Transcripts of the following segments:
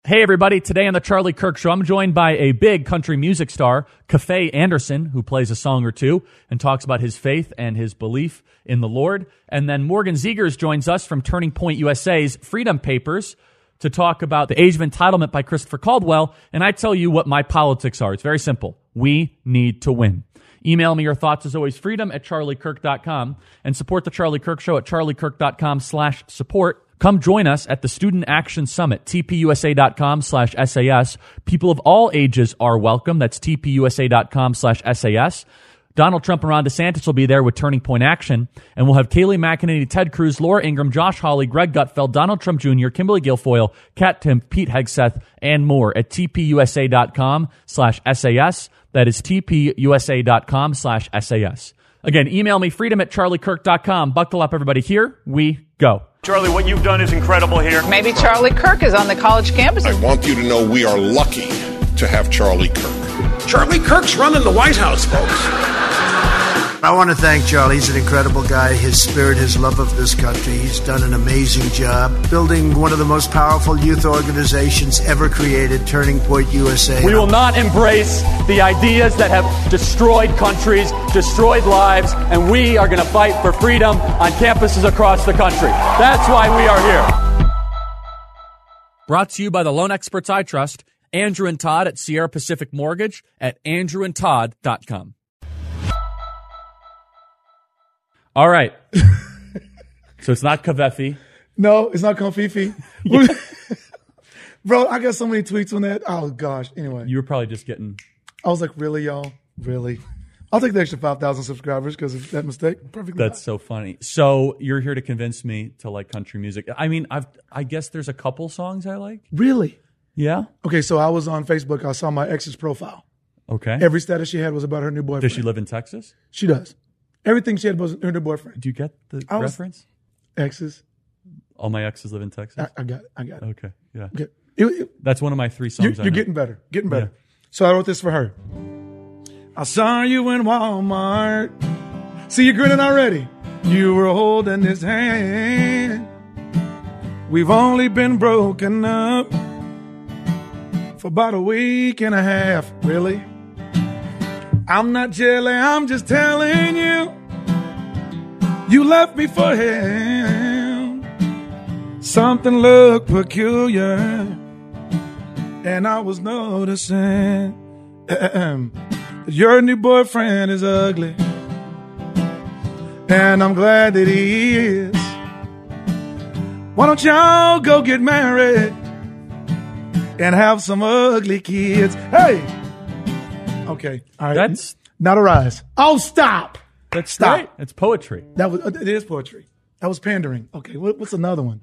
Hey, everybody. Today on The Charlie Kirk Show, I'm joined by a big country music star, Cafe Anderson, who plays a song or two and talks about his faith and his belief in the Lord. And then Morgan Zegers joins us from Turning Point USA's Freedom Papers to talk about The Age of Entitlement by Christopher Caldwell. And I tell you what my politics are. It's very simple. We need to win. Email me your thoughts, as always, freedom@charliekirk.com, and support The Charlie Kirk Show at charliekirk.com/support. Come join us at the Student Action Summit, tpusa.com/SAS. People of all ages are welcome. That's tpusa.com/SAS. Donald Trump and Ron DeSantis will be there with Turning Point Action, and we'll have Kayleigh McEnany, Ted Cruz, Laura Ingraham, Josh Hawley, Greg Gutfeld, Donald Trump Jr., Kimberly Guilfoyle, Kat Timpf, Pete Hegseth, and more at tpusa.com/SAS. That is tpusa.com/SAS. Again, email me, freedom@charliekirk.com. Buckle up, everybody. Here we go. Charlie, what you've done is incredible here. Maybe Charlie Kirk is on the college campus. I want you to know we are lucky to have Charlie Kirk. Charlie Kirk's running the White House, folks. I want to thank Charlie. He's an incredible guy. His spirit, his love of this country. He's done an amazing job building one of the most powerful youth organizations ever created, Turning Point USA. We will not embrace the ideas that have destroyed countries, destroyed lives, and we are going to fight for freedom on campuses across the country. That's why we are here. Brought to you by the loan experts I trust, Andrew and Todd at Sierra Pacific Mortgage at andrewandtodd.com. All right. So it's not Kavefi. No, it's not Konfifi. Bro, I got so many tweets on that. Oh, gosh. Anyway. You were probably just getting... I was like, really, y'all? Really? I'll take the extra 5,000 subscribers because of that mistake. Perfectly. That's so funny. So you're here to convince me to like country music. I mean, I guess there's a couple songs I like. Really? Yeah? Okay, so I was on Facebook. I saw my ex's profile. Okay. Every status she had was about her new boyfriend. Does she live in Texas? She does. Everything she had was her new boyfriend. Do you get the reference? Exes. All my exes live in Texas? I got it. Okay, yeah. Okay. That's one of my three songs. You're getting better. Getting better. Yeah. So I wrote this for her. I saw you in Walmart. See you grinning already. You were holding his hand. We've only been broken up for about a week and a half. Really? I'm not jelly, I'm just telling you. You left me for him. Something looked peculiar, and I was noticing that your new boyfriend is ugly, and I'm glad that he is. Why don't y'all go get married and have some ugly kids? Hey! Okay. All right. That's not a rise. Oh, stop. Stop. Right. It's poetry. It is poetry. That was pandering. Okay. What's another one?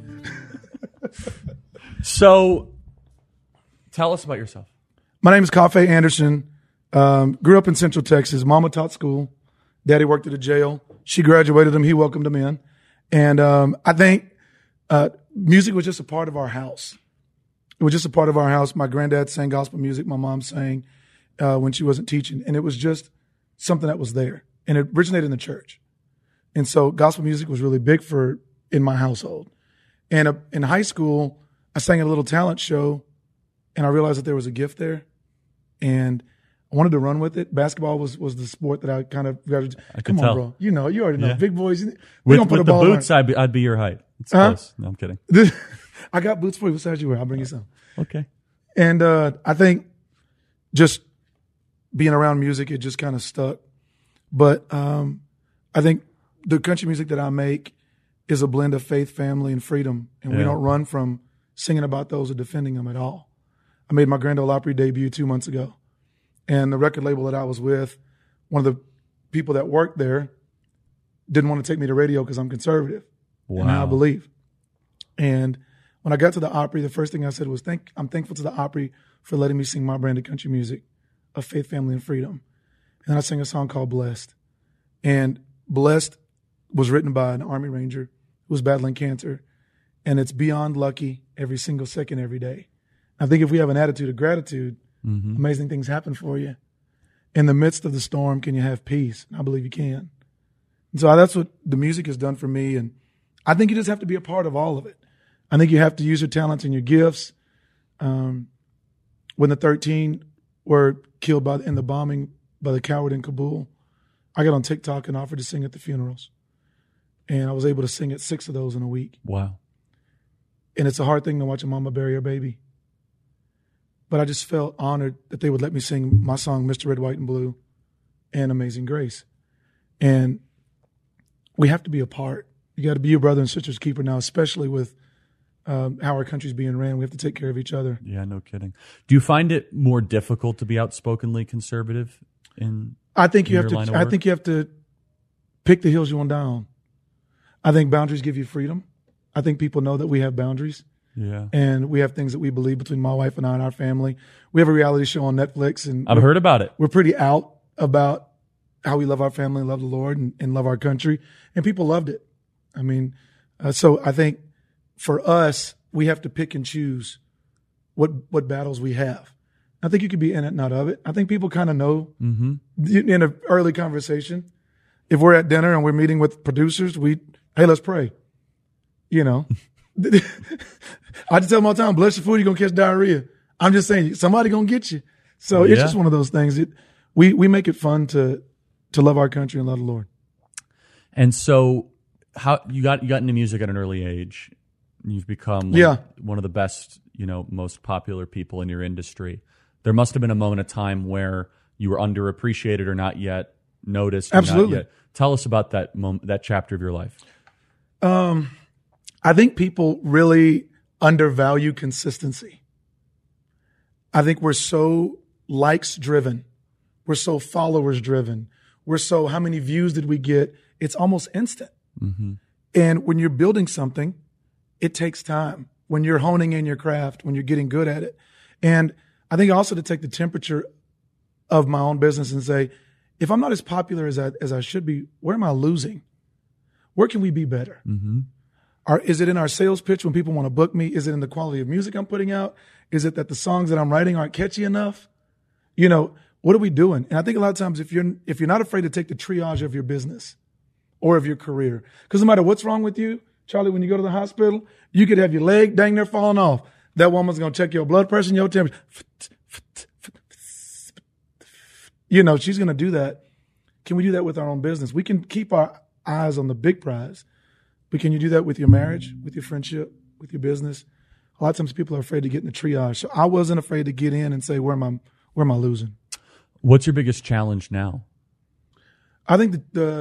So tell us about yourself. My name is Cafe Anderson. Grew up in Central Texas. Mama taught school. Daddy worked at a jail. She graduated him. He welcomed him in. And I think music was just a part of our house. It was just a part of our house. My granddad sang gospel music. My mom sang when she wasn't teaching. And it was just something that was there. And it originated in the church. And so gospel music was really big in my household. And in high school, I sang at a little talent show, and I realized that there was a gift there. And I wanted to run with it. Basketball was the sport that I kind of got to. Come on, bro. You already know. Yeah. Big boys. With the boots, I'd be your height. It's close. No, I'm kidding. I got boots for you. What size you wear? I'll bring you some. Okay. And I think just being around music, it just kind of stuck. But I think the country music that I make is a blend of faith, family, and freedom. And we don't run from singing about those or defending them at all. I made my Grand Ole Opry debut 2 months ago. And the record label that I was with, one of the people that worked there didn't want to take me to radio because I'm conservative. Wow. And I believe. And when I got to the Opry, the first thing I said was, I'm thankful to the Opry for letting me sing my brand of country music of faith, family, and freedom. And I sang a song called Blessed. And Blessed was written by an Army Ranger who was battling cancer. And it's beyond lucky every single second, every day. I think if we have an attitude of gratitude, amazing things happen for you. In the midst of the storm, can you have peace? And I believe you can. And so that's what the music has done for me. And I think you just have to be a part of all of it. I think you have to use your talents and your gifts. when the 13 were killed in the bombing by the coward in Kabul, I got on TikTok and offered to sing at the funerals. And I was able to sing at 6 of those in a week. Wow. And it's a hard thing to watch a mama bury her baby. But I just felt honored that they would let me sing my song, Mr. Red, White, and Blue, and Amazing Grace. And we have to be a part. You got to be your brother and sister's keeper now, especially with how our country's being ran. We have to take care of each other. Yeah, no kidding. Do you find it more difficult to be outspokenly conservative I think you have to pick the hills you want to die on. I think boundaries give you freedom. I think people know that we have boundaries. Yeah. And we have things that we believe between my wife and I and our family. We have a reality show on Netflix. And I've heard about it. We're pretty out about how we love our family, love the Lord, and love our country. And people loved it. I mean, so I think for us, we have to pick and choose what battles we have. I think you could be in it, not of it. I think people kind of know in an early conversation. If we're at dinner and we're meeting with producers, hey, let's pray. You know, I just tell them all the time, bless your food, you're going to catch diarrhea. I'm just saying, somebody going to get you. So it's just one of those things. We make it fun to love our country and love the Lord. And so how you got into music at an early age. You've become one of the best, most popular people in your industry. There must have been a moment of time where you were underappreciated or not yet noticed. Absolutely. Not yet. Tell us about that moment, that chapter of your life. I think people really undervalue consistency. I think we're so likes driven. We're so followers driven. We're so, how many views did we get? It's almost instant. Mm-hmm. And when you're building something, it takes time. When you're honing in your craft, when you're getting good at it. And I think also to take the temperature of my own business and say, if I'm not as popular as I should be, where am I losing? Where can we be better? Mm-hmm. Is it in our sales pitch when people want to book me? Is it in the quality of music I'm putting out? Is it that the songs that I'm writing aren't catchy enough? What are we doing? And I think a lot of times if you're not afraid to take the triage of your business or of your career, because no matter what's wrong with you, Charlie, when you go to the hospital, you could have your leg dang near falling off. That woman's going to check your blood pressure and your temperature. She's going to do that. Can we do that with our own business? We can keep our eyes on the big prize, but can you do that with your marriage, with your friendship, with your business? A lot of times people are afraid to get in the triage. So I wasn't afraid to get in and say, where am I losing? What's your biggest challenge now? I think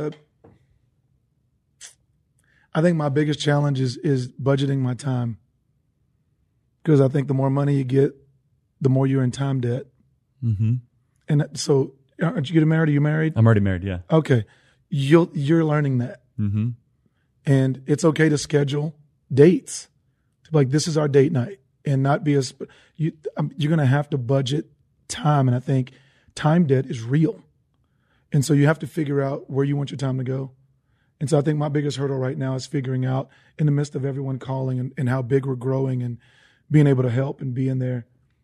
my biggest challenge is budgeting my time. Because I think the more money you get, the more you're in time debt. Mm-hmm. And so, aren't you getting married? Are you married? I'm already married, yeah. Okay. You're learning that. Mm-hmm. And it's okay to schedule dates. To be like, this is our date night. And not be you're going to have to budget time. And I think time debt is real. And so you have to figure out where you want your time to go. And so I think my biggest hurdle right now is figuring out, in the midst of everyone calling and how big we're growing and being able to help and be in there,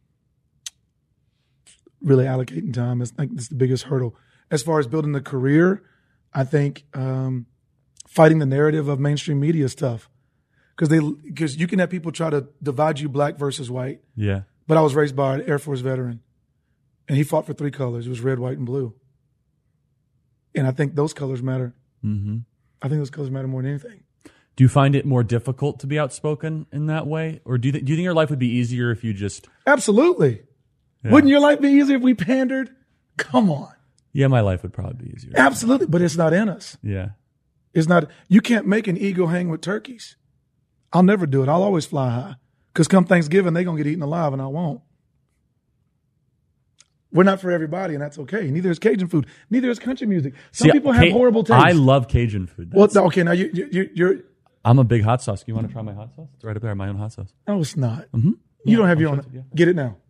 really allocating time. It's the biggest hurdle. As far as building the career, I think fighting the narrative of mainstream media is tough. Because you can have people try to divide you black versus white. Yeah. But I was raised by an Air Force veteran, and he fought for 3 colors. It was red, white, and blue. And I think those colors matter. Mm-hmm. I think those colors matter more than anything. Do you find it more difficult to be outspoken in that way? Or do you think your life would be easier if you just... Absolutely. Yeah. Wouldn't your life be easier if we pandered? Come on. Yeah, my life would probably be easier. Absolutely. But it's not in us. Yeah. It's not... You can't make an eagle hang with turkeys. I'll never do it. I'll always fly high. Because come Thanksgiving, they're going to get eaten alive and I won't. We're not for everybody, and that's okay. Neither is Cajun food. Neither is country music. Some people have horrible taste. I love Cajun food. Well, okay, now you're... I'm a big hot sauce. You want to try my hot sauce? It's right up there, my own hot sauce. No, it's not. Mm-hmm. You don't have your own. Yeah. Get it now.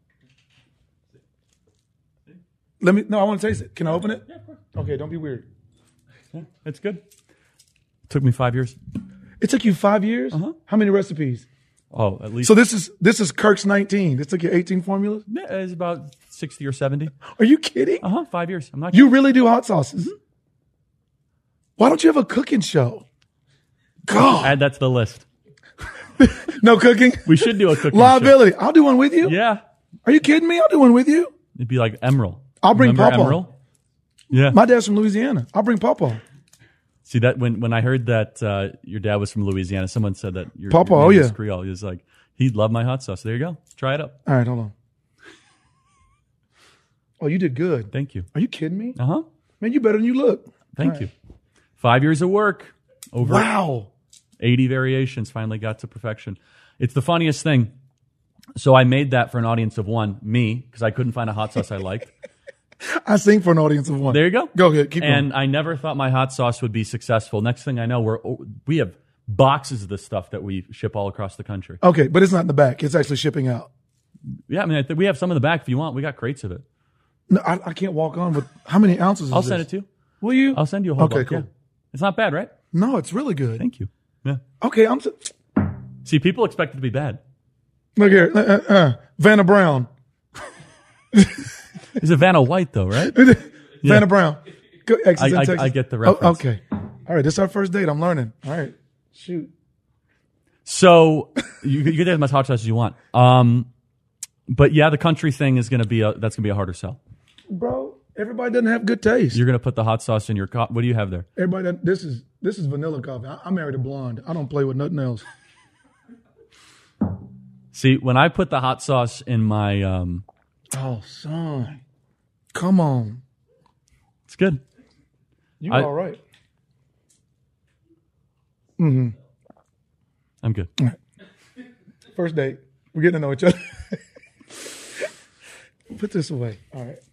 I want to taste it. Can I open it? Yeah, of course. Okay, don't be weird. Yeah, it's good. It took me 5 years. It took you 5 years? Uh-huh. How many recipes? Oh, at least. So this is Kirk's 19. This took you 18 formulas? Yeah, it's about 60 or 70. Are you kidding? 5 years. I'm not You really do hot sauces? Mm-hmm. Why don't you have a cooking show? God. Add that to the list. No cooking? We should do a cooking Liability. I'll do one with you. show. Yeah. Are you kidding me? I'll do one with you. It'd be like Emerald. I'll bring Remember Pawpaw. Emerald? Yeah. My dad's from Louisiana. I'll bring Pawpaw. See that when I heard that your dad was from Louisiana, someone said that your Pawpaw, your oh, name yeah. is Creole. He was like, he'd love my hot sauce. There you go. Try it up. All right, hold on. Oh, you did good. Thank you. Are you kidding me? Uh huh. Man, you better than you look. Thank you. 5 years of work. Over Wow. 80 variations. Finally got to perfection. It's the funniest thing. So I made that for an audience of one, me, because I couldn't find a hot sauce I liked. I sing for an audience of one. There you go. Go ahead. Keep And going. I never thought my hot sauce would be successful. Next thing I know, we have boxes of this stuff that we ship all across the country. Okay, but it's not in the back. It's actually shipping out. Yeah, I mean, we have some in the back if you want. We got crates of it. No, I can't walk on with how many ounces is I'll this? send it to you. Will you? I'll send you a whole Okay, bunch. cool. Yeah. It's not bad, right? No, it's really good. Thank you. Yeah. Okay, See, people expect it to be bad. look here. Vanna Brown. It's a Vanna White, though, right? Vanna Brown. Go, Exes in I Texas. get the reference. Okay. All right, this is our first date. I'm learning. All right. Shoot. So you get as much hot sauce as you want. But yeah, the country thing is going to be that's going to be a harder sell. Bro, everybody doesn't have good taste. You're going to put the hot sauce in your coffee. What do you have there? Everybody doesn't, this is vanilla coffee. I married a blonde. I don't play with nothing else. See, when I put the hot sauce in my, Oh, son. Come on. it's good. You I- all right. I'm good. First date. We're getting to know each other. Put this away. All right.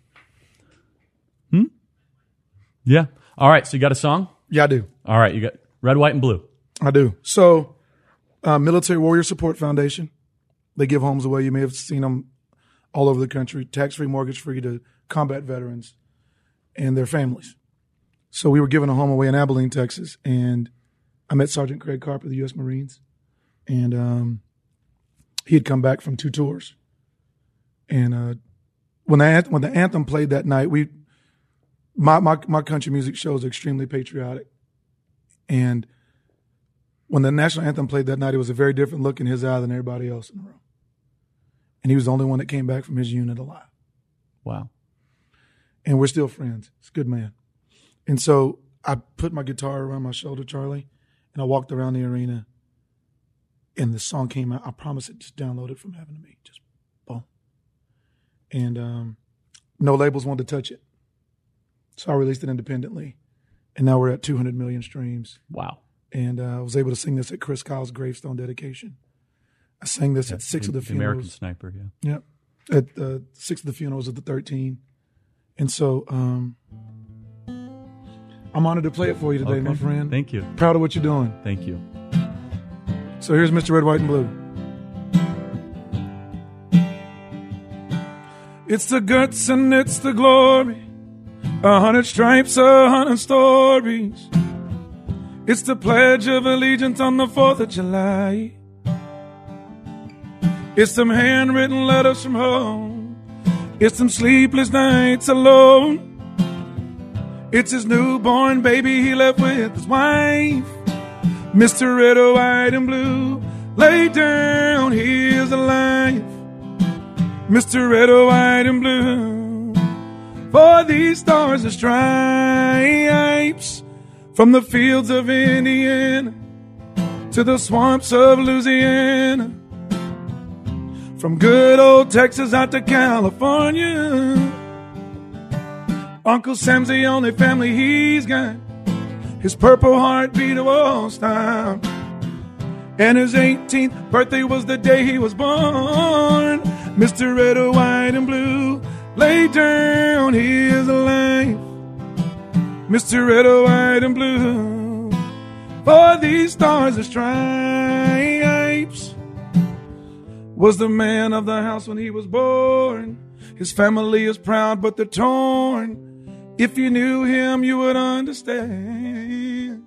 Yeah. All right. So you got a song? Yeah, I do. All right. You got red, white, and blue. I do. So, Military Warrior Support Foundation, they give homes away. You may have seen them all over the country, tax-free, mortgage-free to combat veterans and their families. So we were giving a home away in Abilene, Texas, and I met Sergeant Craig Carper of the U.S. Marines, and he had come back from 2 tours. And when the anthem played that night, my country music show is extremely patriotic, and when the national anthem played that night, it was a very different look in his eye than everybody else in the room. And he was the only one that came back from his unit alive. Wow. And we're still friends. He's a good man. And so I put my guitar around my shoulder, Charlie, and I walked around the arena, and the song came out. I promise it, just downloaded from heaven to me. Just boom. And no labels wanted to touch it. So I released it independently. And now we're at 200 million streams. Wow. And I was able to sing this at Chris Kyle's gravestone dedication. I sang this at 6 of the American funerals. Sniper, yeah. Yeah, at 6 of the funerals of the 13. And so I'm honored to play it for you today, Okay. my friend. Thank you. Proud of what you're doing. Thank you. So here's Mr. Red, White, and Blue. It's the guts and it's the glory. 100 stripes, 100 stories. It's the Pledge of Allegiance on the 4th of July. It's them handwritten letters from home. It's them sleepless nights alone. It's his newborn baby he left with his wife. Mr. Red, White, and Blue, lay down, he is alive. Mr. Red, White, and Blue, for these stars and stripes, from the fields of Indiana to the swamps of Louisiana, from good old Texas out to California. Uncle Sam's the only family he's got. His Purple Heart beat a wall stop. And his 18th birthday was the day he was born. Mr. Red, White, and Blue, lay down, he is alive. Mr. Red, White, and Blue, for these stars and stripes, was the man of the house when he was born. His family is proud, but they're torn. If you knew him, you would understand.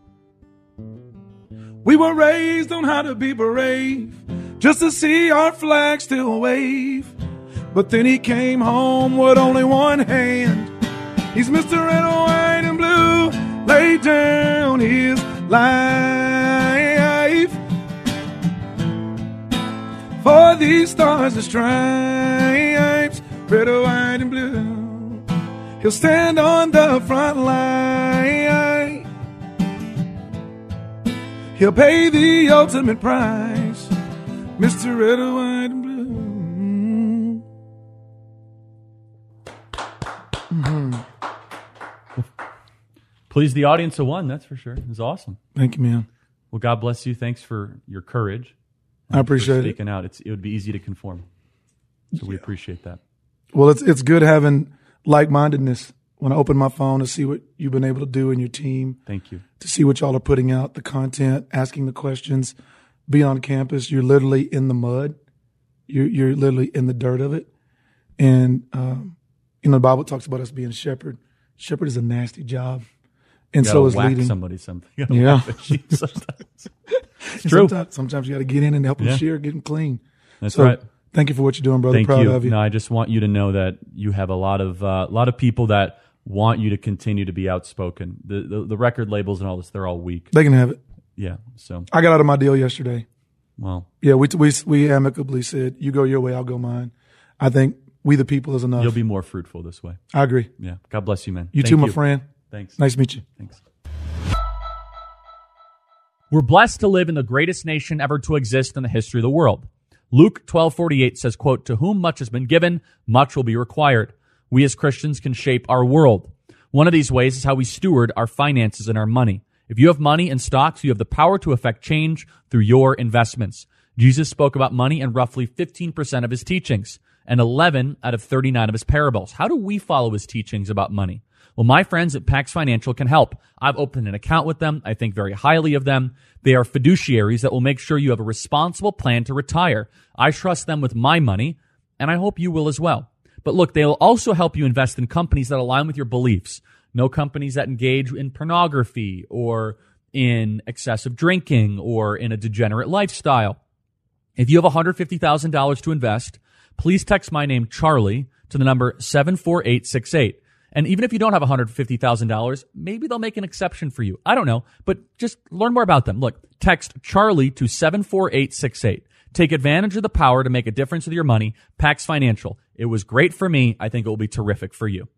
We were raised on how to be brave, just to see our flag still wave. But then he came home with only one hand. He's Mr. Red, White, and Blue, lay down his life. for these stars and stripes, red, white, and blue. He'll stand on the front line. He'll pay the ultimate price, Mr. Red, White, and Blue. Mm-hmm. Please the audience of one, that's for sure. It was awesome. Thank you, man. Well, God bless you. Thanks for your courage. I appreciate it. Speaking out. It would be easy to conform. So we appreciate that. Well, it's good having like-mindedness when I open my phone to see what you've been able to do in your team. Thank you. To see what y'all are putting out, the content, asking the questions, be on campus. You're literally in the mud. You're literally in the dirt of it. And, the Bible talks about us being a shepherd. Shepherd is a nasty job. And so is leading. Somebody something. Yeah. Sometimes. It's true. Sometimes you got to get in and help them shear, get them clean. That's right. Thank you for what you're doing, brother. Thank Proud you. of you. No, I just want you to know that you have a lot of people that want you to continue to be outspoken. The record labels and all this, they're all weak. They can have it. Yeah. So I got out of my deal yesterday. Well. Yeah, we amicably said, you go your way, I'll go mine. I think we the people is enough. You'll be more fruitful this way. I agree. Yeah. God bless you, man. You too, my friend. Thanks. Nice to meet you. Thanks. We're blessed to live in the greatest nation ever to exist in the history of the world. Luke 12:48 says, quote, "To whom much has been given, much will be required." We as Christians can shape our world. One of these ways is how we steward our finances and our money. If you have money in stocks, you have the power to affect change through your investments. Jesus spoke about money in roughly 15% of his teachings and 11 out of 39 of his parables. How do we follow his teachings about money? Well, my friends at Pax Financial can help. I've opened an account with them. I think very highly of them. They are fiduciaries that will make sure you have a responsible plan to retire. I trust them with my money, and I hope you will as well. But look, they'll also help you invest in companies that align with your beliefs. No companies that engage in pornography or in excessive drinking or in a degenerate lifestyle. If you have $150,000 to invest, please text my name, Charlie, to the number 74868. And even if you don't have $150,000, maybe they'll make an exception for you. I don't know, but just learn more about them. Look, text Charlie to 74868. Take advantage of the power to make a difference with your money. Pax Financial. It was great for me. I think it will be terrific for you.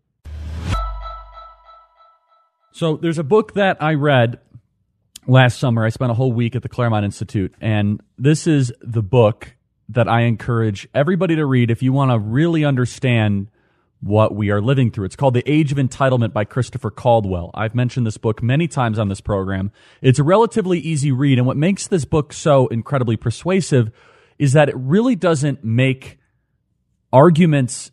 So there's a book that I read last summer. I spent a whole week at the Claremont Institute, and this is the book that I encourage everybody to read if you want to really understand what we are living through. It's called The Age of Entitlement by Christopher Caldwell. I've mentioned this book many times on this program. It's a relatively easy read, and what makes this book so incredibly persuasive is that it really doesn't make arguments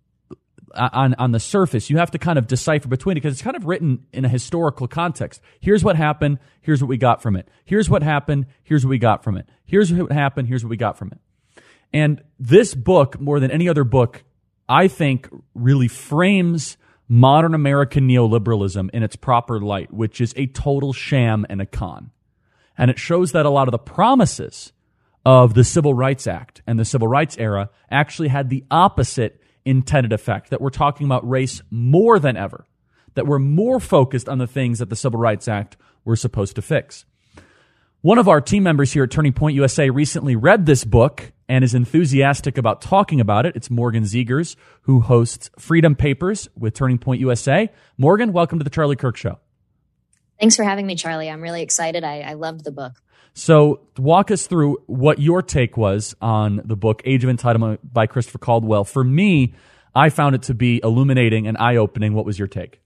on the surface. You have to kind of decipher between it because it's kind of written in a historical context. Here's what happened. Here's what we got from it. Here's what happened. Here's what we got from it. Here's what happened. Here's what we got from it. And this book, more than any other book, I think really frames modern American neoliberalism in its proper light, which is a total sham and a con. And it shows that a lot of the promises of the Civil Rights Act and the Civil Rights era actually had the opposite intended effect, that we're talking about race more than ever, that we're more focused on the things that the Civil Rights Act were supposed to fix. One of our team members here at Turning Point USA recently read this book and is enthusiastic about talking about it. It's Morgan Zegers, who hosts Freedom Papers with Turning Point USA. Morgan, welcome to the Charlie Kirk Show. Thanks for having me, Charlie. I'm really excited. I loved the book. So walk us through what your take was on the book, Age of Entitlement by Christopher Caldwell. For me, I found it to be illuminating and eye-opening. What was your take?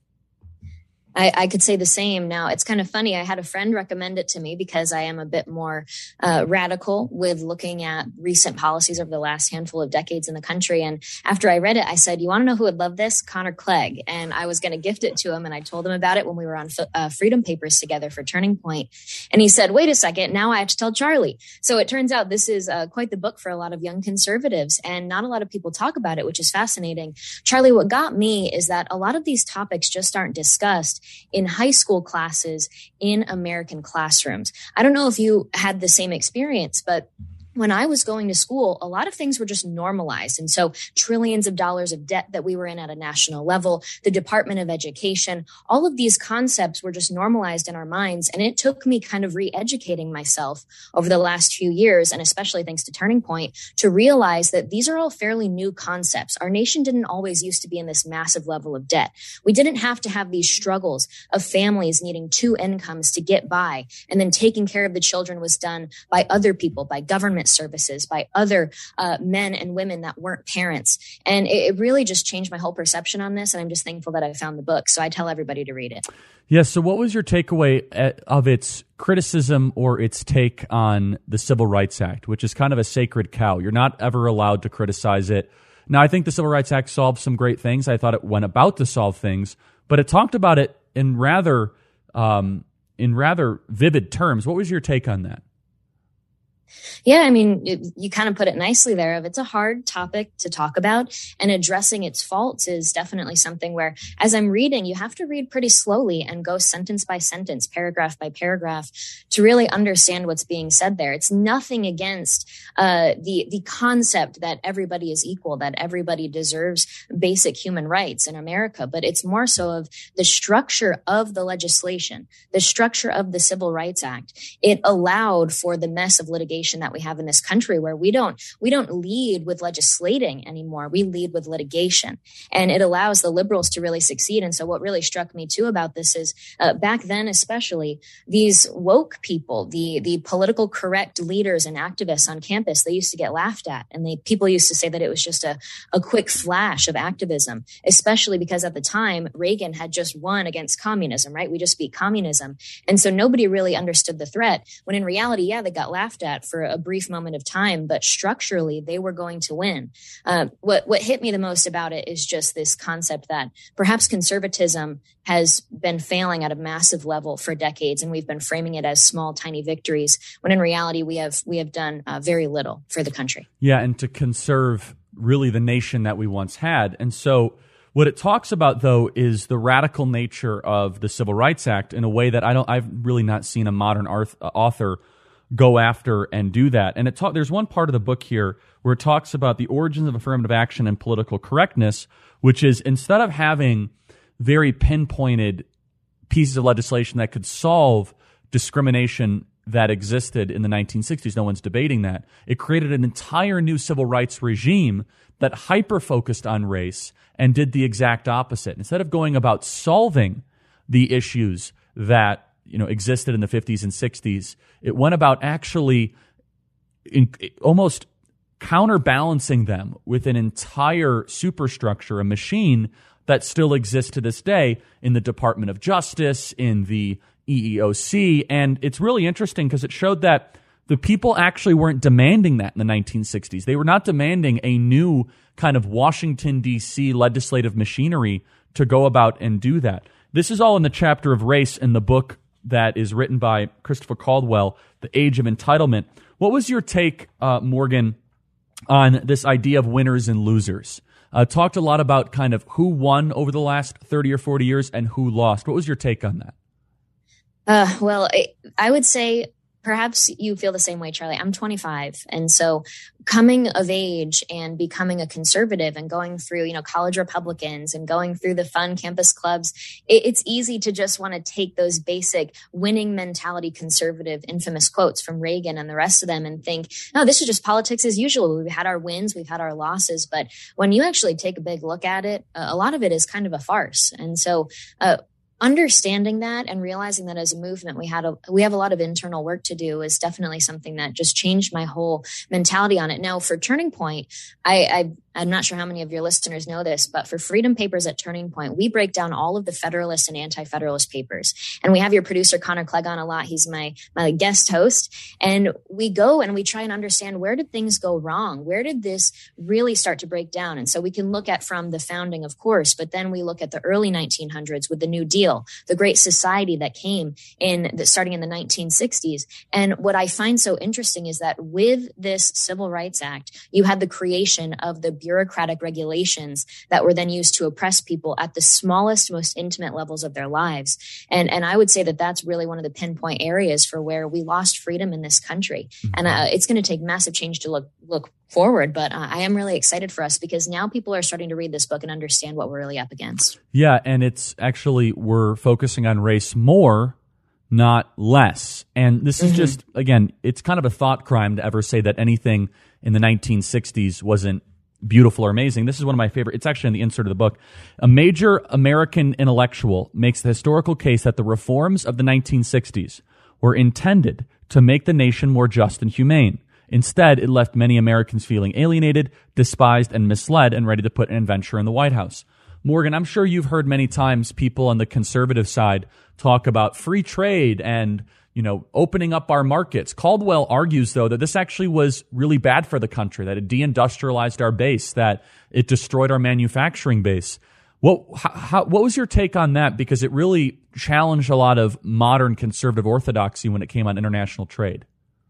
I could say the same. Now, it's kind of funny. I had a friend recommend it to me because I am a bit more radical with looking at recent policies over the last handful of decades in the country. And after I read it, I said, you want to know who would love this? Connor Clegg. And I was going to gift it to him. And I told him about it when we were on Freedom Papers together for Turning Point. And he said, wait a second, now I have to tell Charlie. So it turns out this is quite the book for a lot of young conservatives. And not a lot of people talk about it, which is fascinating. Charlie, what got me is that a lot of these topics just aren't discussed in high school classes in American classrooms. I don't know if you had the same experience, but when I was going to school, a lot of things were just normalized. And so trillions of dollars of debt that we were in at a national level, the Department of Education, all of these concepts were just normalized in our minds. And it took me kind of re-educating myself over the last few years, and especially thanks to Turning Point, to realize that these are all fairly new concepts. Our nation didn't always used to be in this massive level of debt. We didn't have to have these struggles of families needing two incomes to get by, and then taking care of the children was done by other people, by government services, by other men and women that weren't parents. And it really just changed my whole perception on this. And I'm just thankful that I found the book. So I tell everybody to read it. Yes. So what was your takeaway of its criticism or its take on the Civil Rights Act, which is kind of a sacred cow? You're not ever allowed to criticize it. Now, I think the Civil Rights Act solved some great things. I thought it went about to solve things, but it talked about it in rather vivid terms. What was your take on that? Yeah, I mean, you kind of put it nicely there. It's a hard topic to talk about, and addressing its faults is definitely something where, as I'm reading, you have to read pretty slowly and go sentence by sentence, paragraph by paragraph, to really understand what's being said there. It's nothing against the concept that everybody is equal, that everybody deserves basic human rights in America, but it's more so of the structure of the legislation, the structure of the Civil Rights Act. It allowed for the mess of litigation that we have in this country, where we don't lead with legislating anymore. We lead with litigation, and it allows the liberals to really succeed. And so what really struck me too about this is back then, especially, these woke people, the political correct leaders and activists on campus, they used to get laughed at, and people used to say that it was just a quick flash of activism, especially because at the time Reagan had just won against communism, right? We just beat communism. And so nobody really understood the threat, when in reality, yeah, they got laughed at for a brief moment of time, but structurally they were going to win. What hit me the most about it is just this concept that perhaps conservatism has been failing at a massive level for decades, and we've been framing it as small, tiny victories, when in reality we have done very little for the country. Yeah, and to conserve really the nation that we once had. And so what it talks about, though, is the radical nature of the Civil Rights Act in a way that I've really not seen a modern author go after and do that. And there's one part of the book here where it talks about the origins of affirmative action and political correctness, which is, instead of having very pinpointed pieces of legislation that could solve discrimination that existed in the 1960s, no one's debating that, it created an entire new civil rights regime that hyper-focused on race and did the exact opposite. Instead of going about solving the issues that existed in the 50s and 60s, it went about actually almost counterbalancing them with an entire superstructure, a machine that still exists to this day in the Department of Justice, in the EEOC. And it's really interesting because it showed that the people actually weren't demanding that in the 1960s. They were not demanding a new kind of Washington, D.C. legislative machinery to go about and do that. This is all in the chapter of race in the book that is written by Christopher Caldwell, The Age of Entitlement. What was your take, Morgan, on this idea of winners and losers? Talked a lot about kind of who won over the last 30 or 40 years and who lost. What was your take on that? Well, I would say perhaps you feel the same way, Charlie. I'm 25. And so coming of age and becoming a conservative and going through, college Republicans and going through the fun campus clubs, it's easy to just want to take those basic winning mentality, conservative, infamous quotes from Reagan and the rest of them and think, no, this is just politics as usual. We've had our wins, we've had our losses. But when you actually take a big look at it, a lot of it is kind of a farce. And so, understanding that and realizing that as a movement, we have a lot of internal work to do is definitely something that just changed my whole mentality on it. Now, for Turning Point, I'm not sure how many of your listeners know this, but for Freedom Papers at Turning Point, we break down all of the Federalist and Anti-Federalist papers. And we have your producer, Connor Clegg, on a lot. He's my guest host. And we go and we try and understand, where did things go wrong? Where did this really start to break down? And so we can look at from the founding, of course, but then we look at the early 1900s with the New Deal. ideal, the great society that came starting in the 1960s. And what I find so interesting is that with this Civil Rights Act, you had the creation of the bureaucratic regulations that were then used to oppress people at the smallest, most intimate levels of their lives. And I would say that that's really one of the pinpoint areas for where we lost freedom in this country. And it's going to take massive change to look forward. But I am really excited for us because now people are starting to read this book and understand what we're really up against. Yeah, and it's actually, we're focusing on race more, not less. And this is just, again, it's kind of a thought crime to ever say that anything in the 1960s wasn't beautiful or amazing. This is one of my favorite. It's actually in the insert of the book. A major American intellectual makes the historical case that the reforms of the 1960s were intended to make the nation more just and humane. Instead, it left many Americans feeling alienated, despised, and misled, and ready to put an adventure in the White House. Morgan, I'm sure you've heard many times people on the conservative side talk about free trade and, opening up our markets. Caldwell argues, though, that this actually was really bad for the country, that it deindustrialized our base, that it destroyed our manufacturing base. What was your take on that? Because it really challenged a lot of modern conservative orthodoxy when it came on international trade.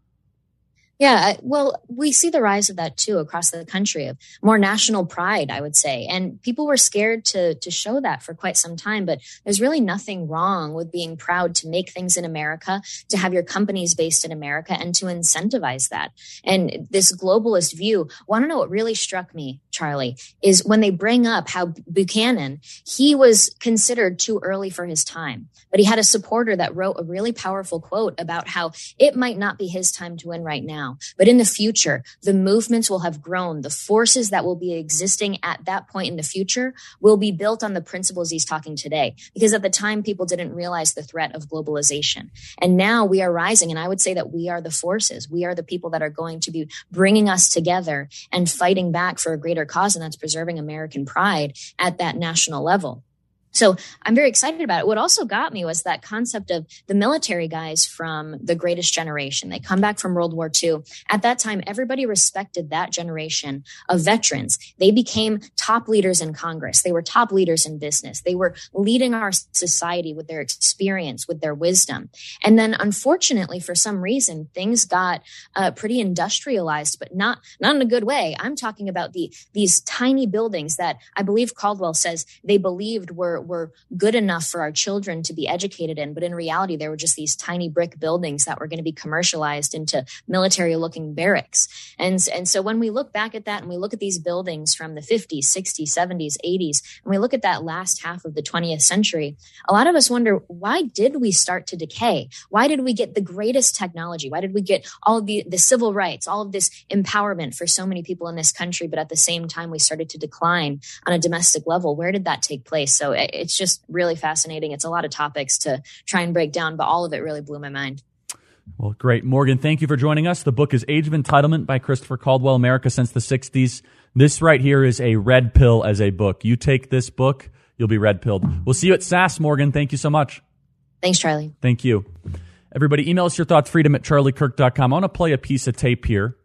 Yeah, well, we see the rise of that, too, across the country, of more national pride, I would say. And people were scared to show that for quite some time. But there's really nothing wrong with being proud to make things in America, to have your companies based in America, and to incentivize that. And this globalist view, want to know what really struck me, Charlie, is when they bring up how Buchanan, he was considered too early for his time. But he had a supporter that wrote a really powerful quote about how it might not be his time to win right now. But in the future, the movements will have grown. The forces that will be existing at that point in the future will be built on the principles he's talking today. Because at the time, people didn't realize the threat of globalization. And now we are rising. And I would say that we are the forces. We are the people that are going to be bringing us together and fighting back for a greater cause. And that's preserving American pride at that national level. So I'm very excited about it. What also got me was that concept of the military guys from the Greatest Generation. They come back from World War II. At that time, everybody respected that generation of veterans. They became top leaders in Congress. They were top leaders in business. They were leading our society with their experience, with their wisdom. And then, unfortunately, for some reason, things got pretty industrialized, but not in a good way. I'm talking about these tiny buildings that I believe Caldwell says they believed were good enough for our children to be educated in. But in reality, there were just these tiny brick buildings that were going to be commercialized into military-looking barracks. And so when we look back at that and we look at these buildings from the 50s, 60s, 70s, 80s, and we look at that last half of the 20th century, a lot of us wonder, why did we start to decay? Why did we get the greatest technology? Why did we get all of the civil rights, all of this empowerment for so many people in this country, but at the same time, we started to decline on a domestic level? Where did that take place? So it's just really fascinating. It's a lot of topics to try and break down, but all of it really blew my mind. Well, great. Morgan, thank you for joining us. The book is Age of Entitlement by Christopher Caldwell, America Since the 60s. This right here is a red pill as a book. You take this book, you'll be red pilled. We'll see you at SAS, Morgan. Thank you so much. Thanks, Charlie. Thank you. Everybody, email us your thoughts, freedom@charliekirk.com. I want to play a piece of tape here.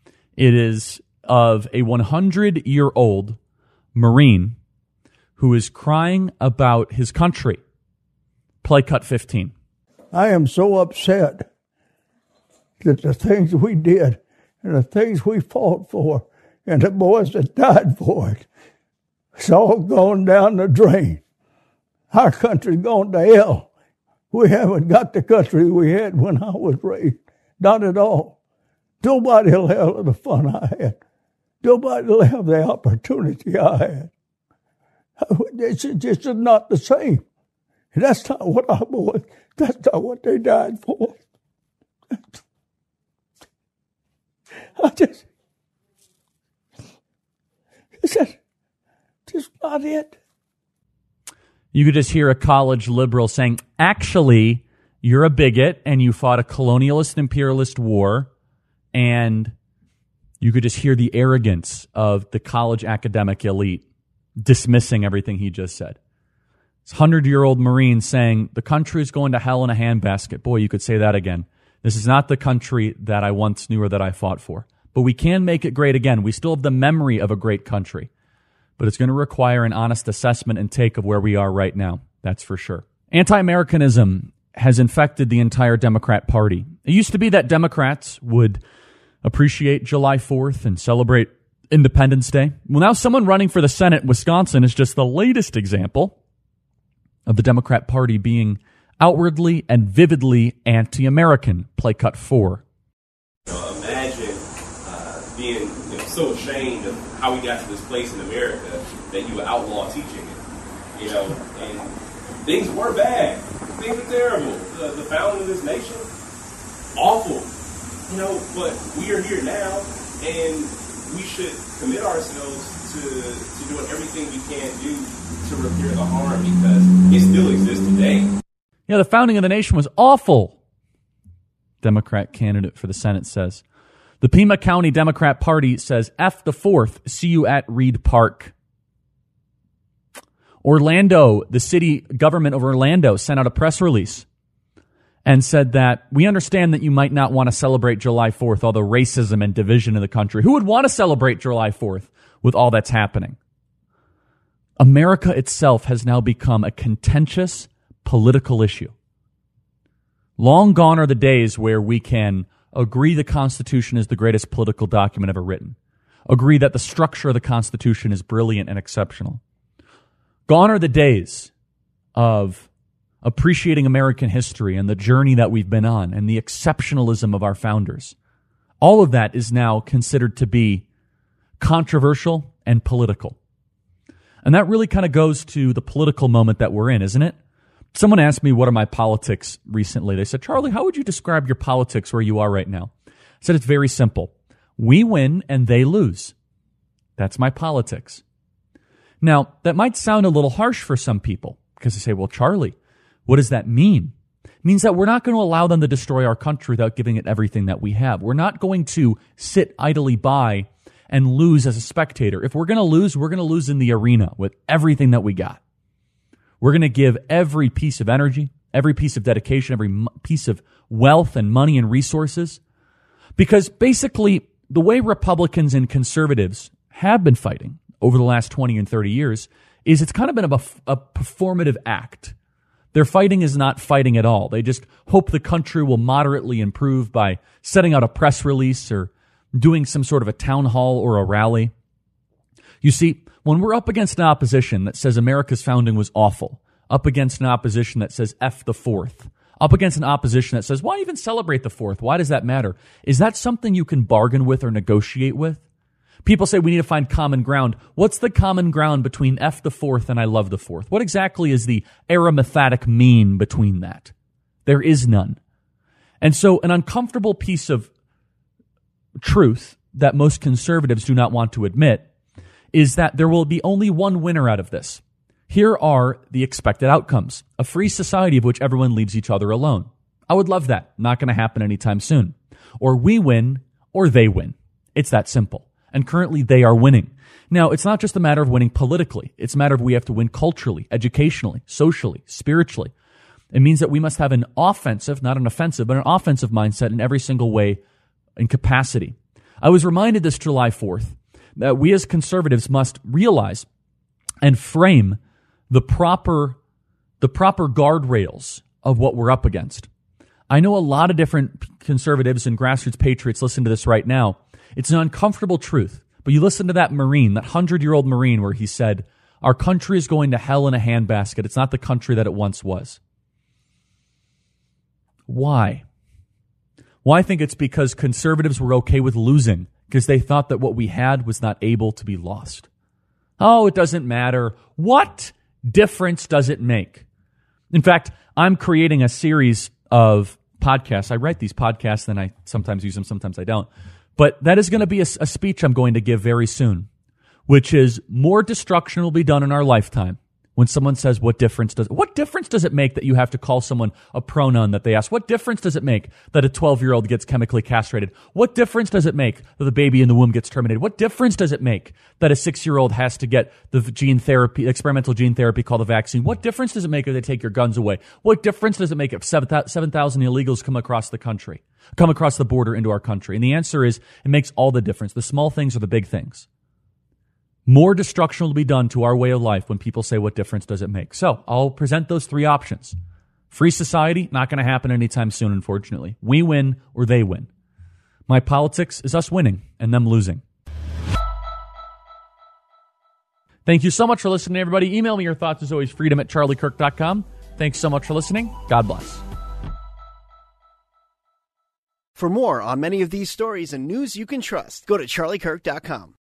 It is of a 100-year-old Marine who is crying about his country. Play cut 15. I am so upset that the things we did and the things we fought for and the boys that died for it, it's all gone down the drain. Our country's gone to hell. We haven't got the country we had when I was raised. Not at all. Nobody will have the fun I had. Nobody will have the opportunity I had. It's just not the same. That's not what our boys, that's not what they died for. It's just not it. You could just hear a college liberal saying, actually, you're a bigot and you fought a colonialist imperialist war. And you could just hear the arrogance of the college academic elite dismissing everything he just said. This 100-year-old Marine saying, the country is going to hell in a handbasket. Boy, you could say that again. This is not the country that I once knew or that I fought for. But we can make it great again. We still have the memory of a great country. But it's going to require an honest assessment and take of where we are right now. That's for sure. Anti-Americanism has infected the entire Democrat Party. It used to be that Democrats would appreciate July 4th and celebrate Independence Day. Well, now someone running for the Senate in Wisconsin is just the latest example of the Democrat Party being outwardly and vividly anti-American. Play cut 4. Imagine being so ashamed of how we got to this place in America that you would outlaw teaching it. And things were bad. Things were terrible. The founding of this nation, awful. But we are here now, and we should commit ourselves to doing everything we can do to repair the harm because it still exists today. Yeah, the founding of the nation was awful, Democrat candidate for the Senate says. The Pima County Democrat Party says, F the 4th, see you at Reed Park. Orlando, the city government of Orlando sent out a press release and said that we understand that you might not want to celebrate July 4th, all the racism and division in the country. Who would want to celebrate July 4th with all that's happening? America itself has now become a contentious political issue. Long gone are the days where we can agree the Constitution is the greatest political document ever written, agree that the structure of the Constitution is brilliant and exceptional. Gone are the days of appreciating American history and the journey that we've been on and the exceptionalism of our founders. All of that is now considered to be controversial and political. And that really kind of goes to the political moment that we're in, isn't it? Someone asked me, what are my politics recently? They said, Charlie, how would you describe your politics where you are right now? I said, it's very simple. We win and they lose. That's my politics. Now, that might sound a little harsh for some people because they say, well, Charlie, what does that mean? It means that we're not going to allow them to destroy our country without giving it everything that we have. We're not going to sit idly by and lose as a spectator. If we're going to lose in the arena with everything that we got. We're going to give every piece of energy, every piece of dedication, every piece of wealth and money and resources. Because basically, the way Republicans and conservatives have been fighting over the last 20 and 30 years is it's kind of been a performative act. Their fighting is not fighting at all. They just hope the country will moderately improve by setting out a press release or doing some sort of a town hall or a rally. You see, when we're up against an opposition that says America's founding was awful, up against an opposition that says F the 4th, up against an opposition that says, why even celebrate the 4th? Why does that matter? Is that something you can bargain with or negotiate with? People say we need to find common ground. What's the common ground between F the 4th and I love the 4th? What exactly is the arithmetic mean between that? There is none. And so an uncomfortable piece of truth that most conservatives do not want to admit is that there will be only one winner out of this. Here are the expected outcomes. A free society of which everyone leaves each other alone. I would love that. Not going to happen anytime soon. Or we win or they win. It's that simple. And currently they are winning. Now, it's not just a matter of winning politically. It's a matter of we have to win culturally, educationally, socially, spiritually. It means that we must have an offensive, not an offensive, but an offensive mindset in every single way and capacity. I was reminded this July 4th that we as conservatives must realize and frame the proper guardrails of what we're up against. I know a lot of different conservatives and grassroots patriots listen to this right now. It's an uncomfortable truth, but you listen to that Marine, that 100-year-old Marine where he said, our country is going to hell in a handbasket. It's not the country that it once was. Why? Well, I think it's because conservatives were okay with losing because they thought that what we had was not able to be lost. Oh, it doesn't matter. What difference does it make? In fact, I'm creating a series of podcasts. I write these podcasts, then I sometimes use them, sometimes I don't. But that is going to be a speech I'm going to give very soon, which is more destruction will be done in our lifetime. When someone says, what difference does it make that you have to call someone a pronoun that they ask? What difference does it make that a 12-year-old gets chemically castrated? What difference does it make that the baby in the womb gets terminated? What difference does it make that a 6-year-old has to get the experimental gene therapy called a vaccine? What difference does it make if they take your guns away? What difference does it make if 7,000 illegals come across the border into our country? And the answer is, it makes all the difference. The small things are the big things. More destruction will be done to our way of life when people say, what difference does it make? So I'll present those three options. Free society, not going to happen anytime soon, unfortunately. We win or they win. My politics is us winning and them losing. Thank you so much for listening, everybody. Email me your thoughts, as always, freedom@charliekirk.com. Thanks so much for listening. God bless. For more on many of these stories and news you can trust, go to charliekirk.com.